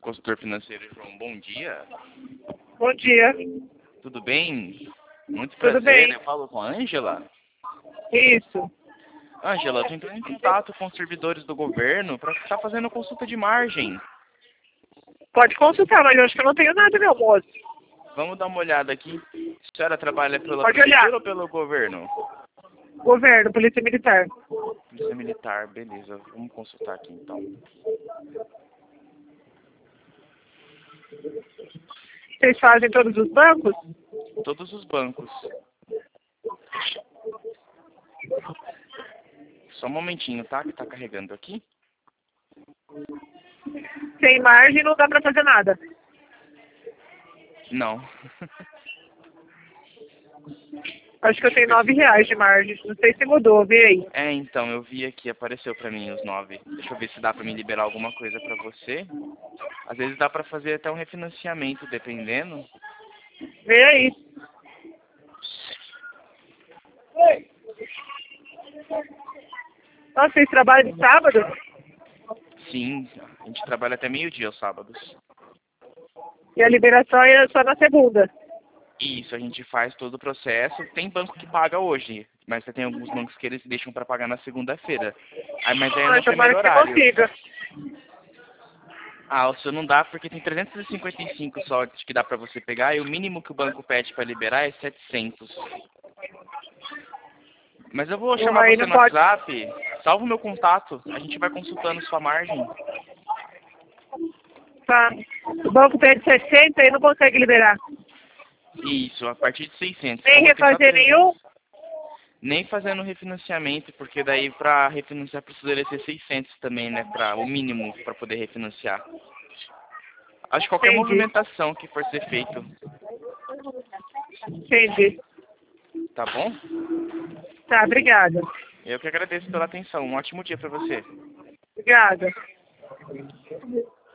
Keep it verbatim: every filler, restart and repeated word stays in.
consultor financeiro, João. Bom dia. Bom dia. Tudo bem? Muito Tudo prazer. bem. Eu falo com a Ângela. Isso. Ângela, eu tô entrando em contato com os servidores do governo para estar fazendo consulta de margem. Pode consultar, mas eu acho que eu não tenho nada, meu moço. Vamos dar uma olhada aqui. A senhora trabalha pela Pode prefeitura olhar. ou pelo governo? Governo, Polícia Militar. Polícia Militar, beleza. Vamos consultar aqui então. Vocês fazem todos os bancos? Todos os bancos. Só um momentinho, tá? Que tá carregando aqui. Sem margem não dá pra fazer nada. Não. Acho que eu tenho nove reais de margem. Não sei se mudou, vê aí. É, então, eu vi aqui, apareceu pra mim os nove. Deixa eu ver se dá pra me liberar alguma coisa pra você. Às vezes dá pra fazer até um refinanciamento, dependendo. Vê aí. Nossa, vocês trabalham de sábado? Sim, a gente trabalha até meio-dia aos sábados. E a liberação é só na segunda. Isso, a gente faz todo o processo. Tem banco que paga hoje, mas tem alguns bancos que eles deixam pra pagar na segunda-feira. Aí, mas aí é no Mas tomara primeiro que você horário. consiga. Ah, o seu não dá porque tem trezentos e cinquenta e cinco só que dá pra você pegar e o mínimo que o banco pede pra liberar é setecentos. Mas eu vou chamar Aí você não no pode. WhatsApp, salva o meu contato, a gente vai consultando sua margem. Tá. O banco pede sessenta e não consegue liberar. Isso, a partir de seiscentos. Nem Como tem só refazer trezentos, nenhum? nem fazendo refinanciamento, porque daí pra refinanciar precisaria ser seiscentos também, né, para o mínimo pra poder refinanciar. Acho que qualquer Entendi. movimentação que for ser feito, Entendi. tá bom? Tá, obrigada. Eu que agradeço pela atenção. Um ótimo dia pra você. Obrigada.